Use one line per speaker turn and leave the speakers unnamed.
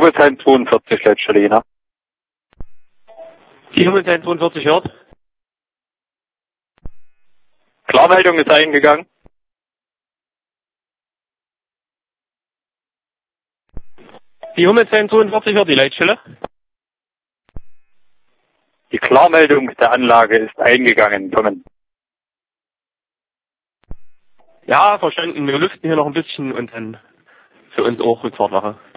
Hummelsheim 42, Leitstelle Jena.
Die Hummelsheim 42 hört.
Klarmeldung ist eingegangen.
Die Hummelsheim 42 hört die Leitstelle.
Die Klarmeldung der Anlage ist eingegangen. Kommen.
Ja, verstanden. Wir lüften hier noch ein bisschen und dann für uns auch Rückfahrtwache.